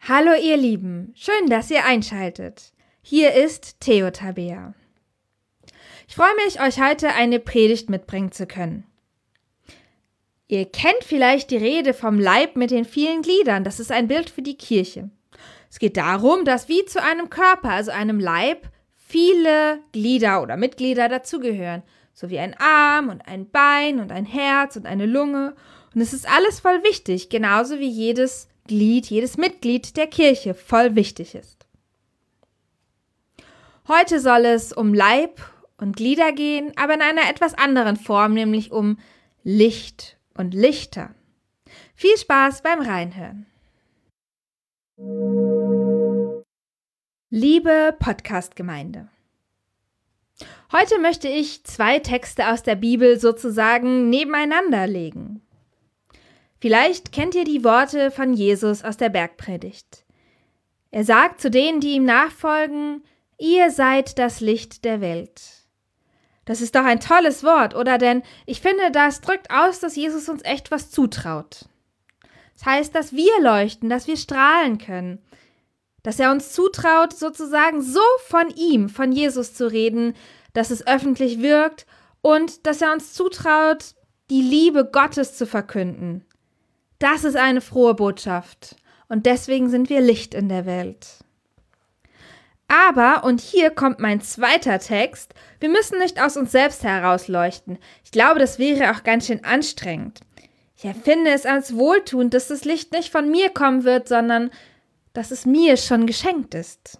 Hallo ihr Lieben, schön, dass ihr einschaltet. Hier ist Theo Tabea. Ich freue mich, euch heute eine Predigt mitbringen zu können. Ihr kennt vielleicht die Rede vom Leib mit den vielen Gliedern, das ist ein Bild für die Kirche. Es geht darum, dass wie zu einem Körper, also einem Leib, viele Glieder oder Mitglieder dazugehören, so wie ein Arm und ein Bein und ein Herz und eine Lunge. Und es ist alles voll wichtig, genauso wie jedes Mitglied der Kirche voll wichtig ist. Heute soll es um Leib und Glieder gehen, aber in einer etwas anderen Form, nämlich um Licht und Lichter. Viel Spaß beim Reinhören. Liebe Podcast-Gemeinde, heute möchte ich 2 Texte aus der Bibel sozusagen nebeneinander legen. Vielleicht kennt ihr die Worte von Jesus aus der Bergpredigt. Er sagt zu denen, die ihm nachfolgen, ihr seid das Licht der Welt. Das ist doch ein tolles Wort, oder? Denn ich finde, das drückt aus, dass Jesus uns echt was zutraut. Das heißt, dass wir leuchten, dass wir strahlen können, dass er uns zutraut, sozusagen so von ihm, von Jesus zu reden, dass es öffentlich wirkt und dass er uns zutraut, die Liebe Gottes zu verkünden. Das ist eine frohe Botschaft und deswegen sind wir Licht in der Welt. Aber, und hier kommt mein zweiter Text, wir müssen nicht aus uns selbst herausleuchten. Ich glaube, das wäre auch ganz schön anstrengend. Ich empfinde es als wohltuend, dass das Licht nicht von mir kommen wird, sondern dass es mir schon geschenkt ist.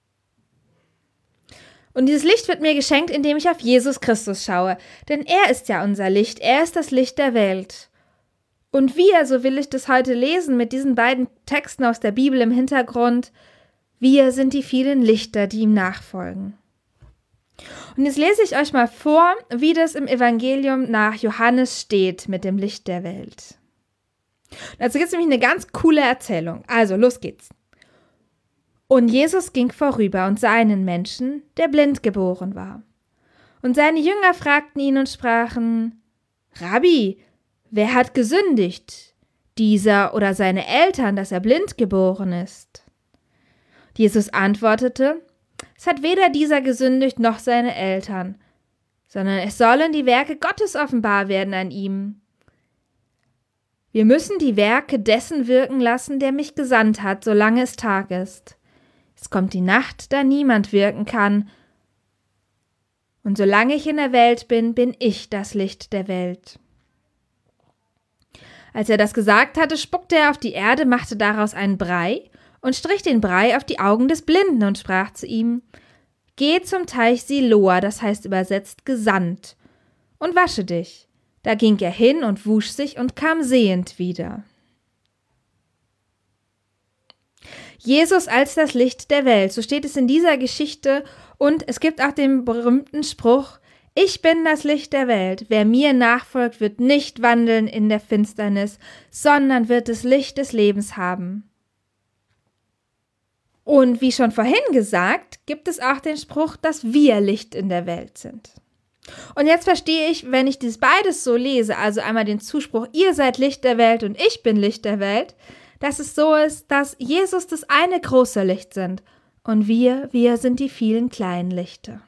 Und dieses Licht wird mir geschenkt, indem ich auf Jesus Christus schaue, denn er ist ja unser Licht, er ist das Licht der Welt. Und wir, so will ich das heute lesen, mit diesen beiden Texten aus der Bibel im Hintergrund, wir sind die vielen Lichter, die ihm nachfolgen. Und jetzt lese ich euch mal vor, wie das im Evangelium nach Johannes steht mit dem Licht der Welt. Dazu gibt es nämlich eine ganz coole Erzählung. Also, los geht's. Und Jesus ging vorüber und sah einen Menschen, der blind geboren war. Und seine Jünger fragten ihn und sprachen, Rabbi, wer hat gesündigt, dieser oder seine Eltern, dass er blind geboren ist? Jesus antwortete, es hat weder dieser gesündigt noch seine Eltern, sondern es sollen die Werke Gottes offenbar werden an ihm. Wir müssen die Werke dessen wirken lassen, der mich gesandt hat, solange es Tag ist. Es kommt die Nacht, da niemand wirken kann. Und solange ich in der Welt bin, bin ich das Licht der Welt. Als er das gesagt hatte, spuckte er auf die Erde, machte daraus einen Brei und strich den Brei auf die Augen des Blinden und sprach zu ihm, geh zum Teich Siloa, das heißt übersetzt gesandt, und wasche dich. Da ging er hin und wusch sich und kam sehend wieder. Jesus als das Licht der Welt, so steht es in dieser Geschichte, und es gibt auch den berühmten Spruch, ich bin das Licht der Welt. Wer mir nachfolgt, wird nicht wandeln in der Finsternis, sondern wird das Licht des Lebens haben. Und wie schon vorhin gesagt, gibt es auch den Spruch, dass wir Licht in der Welt sind. Und jetzt verstehe ich, wenn ich das beides so lese, also einmal den Zuspruch, ihr seid Licht der Welt und ich bin Licht der Welt, dass es so ist, dass Jesus das eine große Licht sind und wir sind die vielen kleinen Lichter.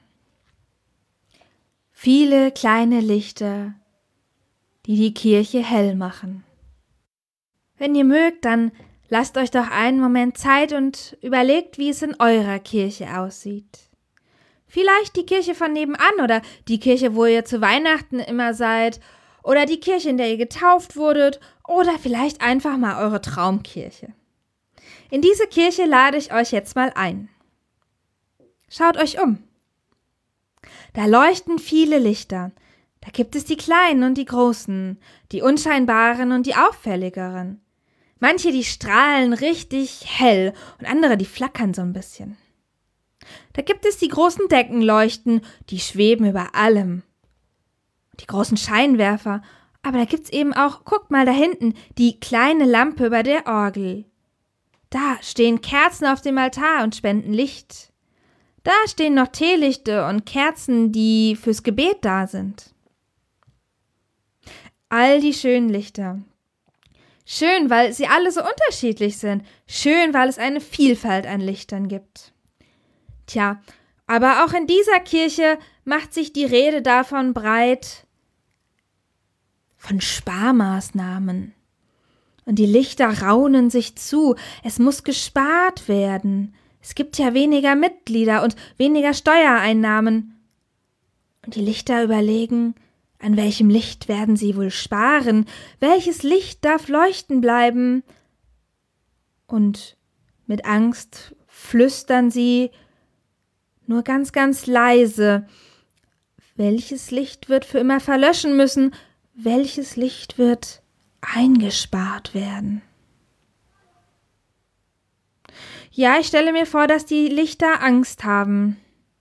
Viele kleine Lichter, die die Kirche hell machen. Wenn ihr mögt, dann lasst euch doch einen Moment Zeit und überlegt, wie es in eurer Kirche aussieht. Vielleicht die Kirche von nebenan oder die Kirche, wo ihr zu Weihnachten immer seid oder die Kirche, in der ihr getauft wurdet oder vielleicht einfach mal eure Traumkirche. In diese Kirche lade ich euch jetzt mal ein. Schaut euch um. Da leuchten viele Lichter. Da gibt es die kleinen und die großen, die unscheinbaren und die auffälligeren. Manche, die strahlen richtig hell und andere, die flackern so ein bisschen. Da gibt es die großen Deckenleuchten, die schweben über allem. Die großen Scheinwerfer, aber da gibt's eben auch, guckt mal da hinten, die kleine Lampe über der Orgel. Da stehen Kerzen auf dem Altar und spenden Licht. Da stehen noch Teelichte und Kerzen, die fürs Gebet da sind. All die schönen Lichter Schön, weil sie alle so unterschiedlich sind. Schön, weil es eine Vielfalt an Lichtern gibt. Tja, aber auch in dieser Kirche macht sich die Rede davon breit, von Sparmaßnahmen. Und die Lichter raunen sich zu. Es muss gespart werden. Es gibt ja weniger Mitglieder und weniger Steuereinnahmen. Und die Lichter überlegen, an welchem Licht werden sie wohl sparen? Welches Licht darf leuchten bleiben? Und mit Angst flüstern sie nur ganz, ganz leise. Welches Licht wird für immer verlöschen müssen? Welches Licht wird eingespart werden? Ja, ich stelle mir vor, dass die Lichter Angst haben.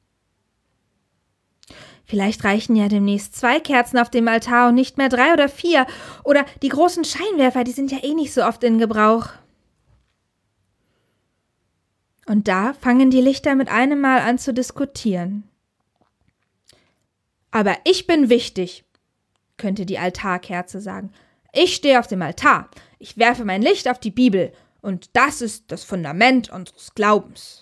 Vielleicht reichen ja demnächst 2 Kerzen auf dem Altar und nicht mehr 3 oder 4. Oder die großen Scheinwerfer, die sind ja eh nicht so oft in Gebrauch. Und da fangen die Lichter mit einem Mal an zu diskutieren. Aber ich bin wichtig, könnte die Altarkerze sagen. Ich stehe auf dem Altar. Ich werfe mein Licht auf die Bibel. Und das ist das Fundament unseres Glaubens.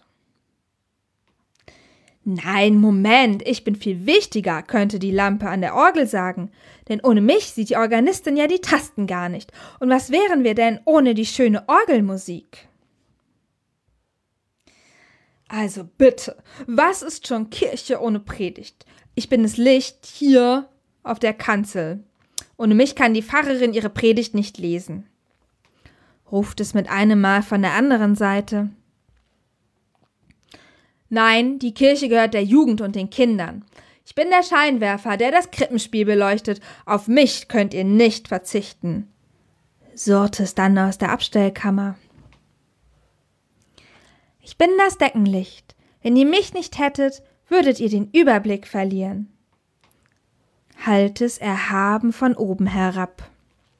Nein, Moment, ich bin viel wichtiger, könnte die Lampe an der Orgel sagen. Denn ohne mich sieht die Organistin ja die Tasten gar nicht. Und was wären wir denn ohne die schöne Orgelmusik? Also bitte, was ist schon Kirche ohne Predigt? Ich bin das Licht hier auf der Kanzel. Ohne mich kann die Pfarrerin ihre Predigt nicht lesen. Ruft es mit einem Mal von der anderen Seite. Nein, die Kirche gehört der Jugend und den Kindern. Ich bin der Scheinwerfer, der das Krippenspiel beleuchtet. Auf mich könnt ihr nicht verzichten, surrte es dann aus der Abstellkammer. Ich bin das Deckenlicht. Wenn ihr mich nicht hättet, würdet ihr den Überblick verlieren, hallte es erhaben von oben herab.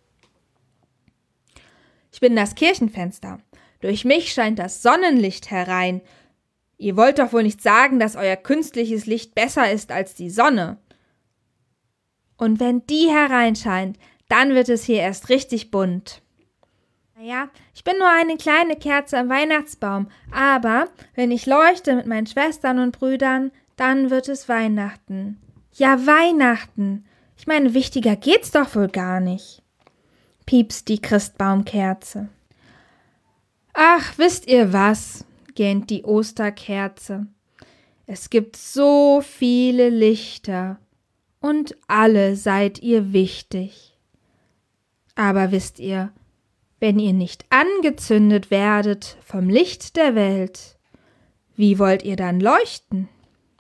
Ich bin das Kirchenfenster. Durch mich scheint das Sonnenlicht herein. Ihr wollt doch wohl nicht sagen, dass euer künstliches Licht besser ist als die Sonne. Und wenn die hereinscheint, dann wird es hier erst richtig bunt. Naja, ich bin nur eine kleine Kerze am Weihnachtsbaum, aber wenn ich leuchte mit meinen Schwestern und Brüdern, dann wird es Weihnachten. Ja, Weihnachten. Ich meine, wichtiger geht's doch wohl gar nicht, piepst die Christbaumkerze. Ach, wisst ihr was? Gähnt die Osterkerze. Es gibt so viele Lichter und alle seid ihr wichtig. Aber wisst ihr, wenn ihr nicht angezündet werdet vom Licht der Welt, wie wollt ihr dann leuchten?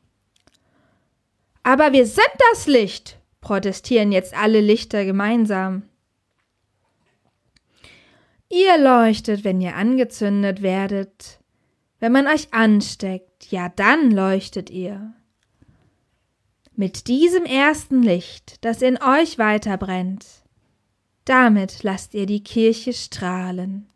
Aber wir sind das Licht, protestieren jetzt alle Lichter gemeinsam. Ihr leuchtet, wenn ihr angezündet werdet. Wenn man euch ansteckt, ja dann leuchtet ihr. Mit diesem ersten Licht, das in euch weiterbrennt, damit lasst ihr die Kirche strahlen.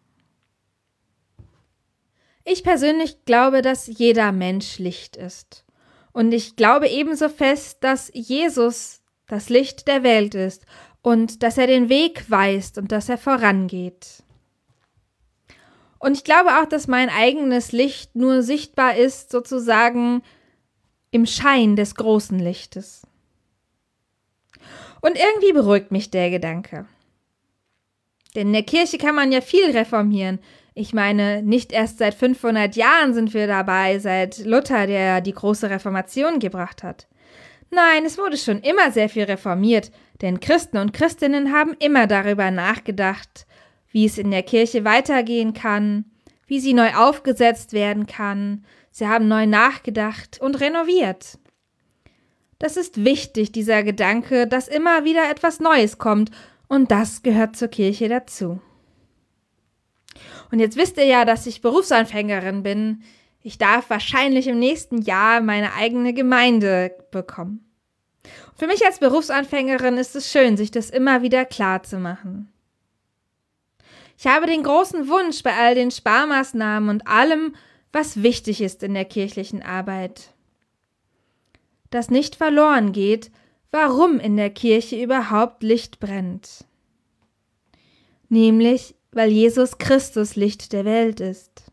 Ich persönlich glaube, dass jeder Mensch Licht ist. Und ich glaube ebenso fest, dass Jesus das Licht der Welt ist und dass er den Weg weist und dass er vorangeht. Und ich glaube auch, dass mein eigenes Licht nur sichtbar ist, sozusagen im Schein des großen Lichtes. Und irgendwie beruhigt mich der Gedanke. Denn in der Kirche kann man ja viel reformieren. Ich meine, nicht erst seit 500 Jahren sind wir dabei, seit Luther, der die große Reformation gebracht hat. Nein, es wurde schon immer sehr viel reformiert, denn Christen und Christinnen haben immer darüber nachgedacht, wie es in der Kirche weitergehen kann, wie sie neu aufgesetzt werden kann. Sie haben neu nachgedacht und renoviert. Das ist wichtig, dieser Gedanke, dass immer wieder etwas Neues kommt, und das gehört zur Kirche dazu. Und jetzt wisst ihr ja, dass ich Berufsanfängerin bin. Ich darf wahrscheinlich im nächsten Jahr meine eigene Gemeinde bekommen. Und für mich als Berufsanfängerin ist es schön, sich das immer wieder klar zu machen. Ich habe den großen Wunsch bei all den Sparmaßnahmen und allem, was wichtig ist in der kirchlichen Arbeit, dass nicht verloren geht, warum in der Kirche überhaupt Licht brennt. nämlich weil Jesus Christus Licht der Welt ist.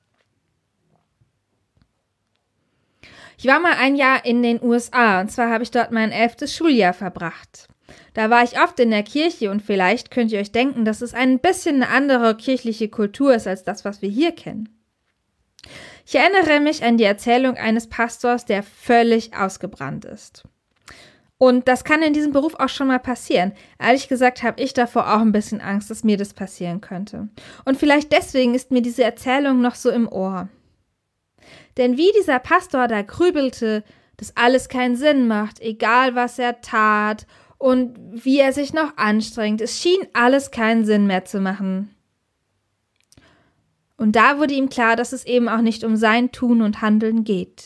Ich war mal ein Jahr in den USA, und zwar habe ich dort mein 11. Schuljahr verbracht. Da war ich oft in der Kirche und vielleicht könnt ihr euch denken, dass es ein bisschen eine andere kirchliche Kultur ist als das, was wir hier kennen. Ich erinnere mich an die Erzählung eines Pastors, der völlig ausgebrannt ist. Und das kann in diesem Beruf auch schon mal passieren. Ehrlich gesagt habe ich davor auch ein bisschen Angst, dass mir das passieren könnte. Und vielleicht deswegen ist mir diese Erzählung noch so im Ohr. Denn wie dieser Pastor da grübelte, dass alles keinen Sinn macht, egal was er tat und wie er sich noch anstrengt, es schien alles keinen Sinn mehr zu machen. Und da wurde ihm klar, dass es eben auch nicht um sein Tun und Handeln geht.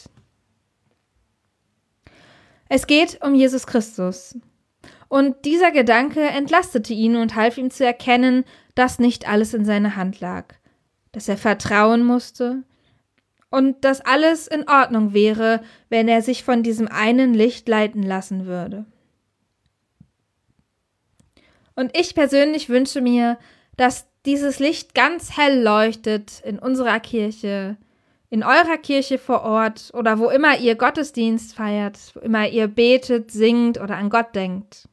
Es geht um Jesus Christus. Und dieser Gedanke entlastete ihn und half ihm zu erkennen, dass nicht alles in seiner Hand lag, dass er vertrauen musste und dass alles in Ordnung wäre, wenn er sich von diesem einen Licht leiten lassen würde. Und ich persönlich wünsche mir, dass dieses Licht ganz hell leuchtet in unserer Kirche, in eurer Kirche vor Ort oder wo immer ihr Gottesdienst feiert, wo immer ihr betet, singt oder an Gott denkt.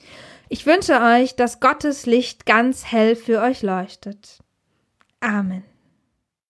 Ich wünsche euch, dass Gottes Licht ganz hell für euch leuchtet. Amen.